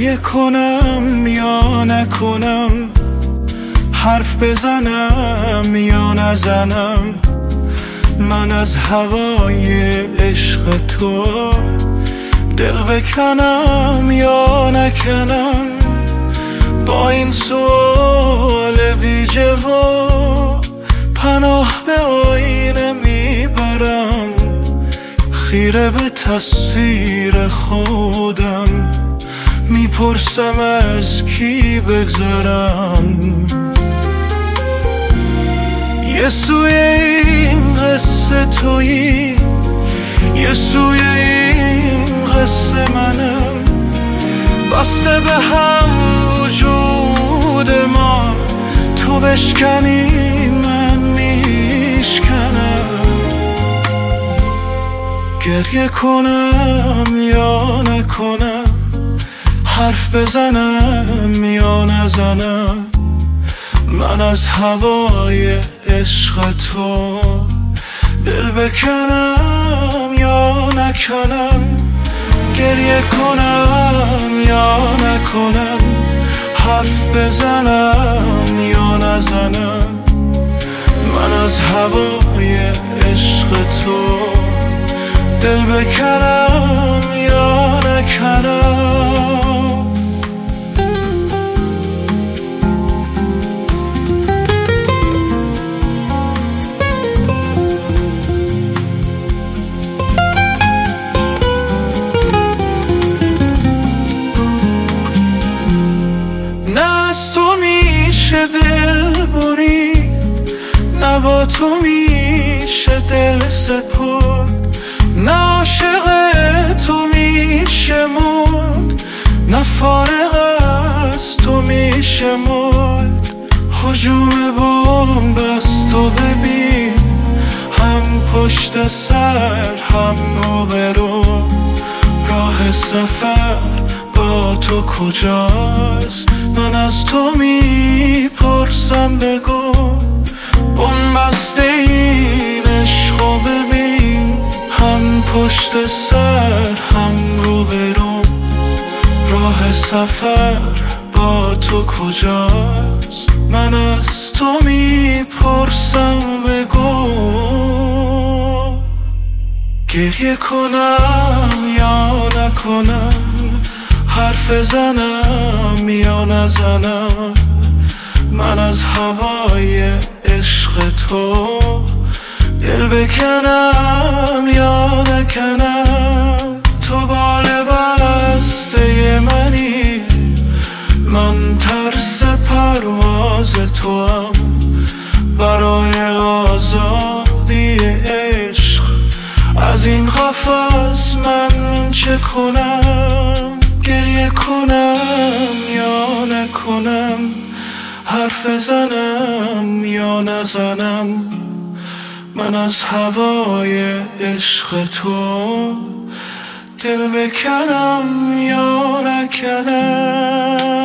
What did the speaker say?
گریه کنم یا نکنم، حرف بزنم یا نزنم، من از هوای عشق تو دل بکنم یا نکنم. با این سوال بی جواب پناه به آینه میبرم، خیره به تصویر خودم میپرسم از کی بگذرم. یه سوی این قصه تویی، یه سوی این قصه منم، بسته به هم وجود ما، تو بشکنی من میشکنم. گریه کنم یا نکنم، حرف بزنم یا نزنم، من از هوای عشق تو دل بکنم یا نکنم. گریه کنم یا نکنم، حرف بزنم یا نزنم، من از هوای عشق تو دل بکنم یا نکنم. نه از تو میشه دل برید، نه با تو میشه دل سپرد، نه عاشق تو میشه مرد، نه فارغ از تو میشه مرد. هجوم بمب از تو ببین، هم پشت سر هم روبرو، راه سفر با تو کجاست؟ من از تو میپرسم بگو، بنبسته این عشقو ببین، هم پشت سر هم روبرو، راه سفر با تو کجاست؟ من از تو میپرسم بگو. گریه کنم یا نکنم، حرف بزنم یا نزنم، من از هوای عشق تو دل بکنم یا نکنم. تو بال بسته منی، من ترس پرواز تو هم، برای آزادی عشق از این قفس من چه کنم؟ گریه کنم یا نکنم، حرف بزنم یا نزنم، من از هوای عشق تو دل بکنم یا نکنم.